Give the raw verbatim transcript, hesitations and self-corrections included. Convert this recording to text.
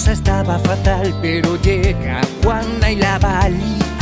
cosa estaba fatal, pero llega Juana y la valía.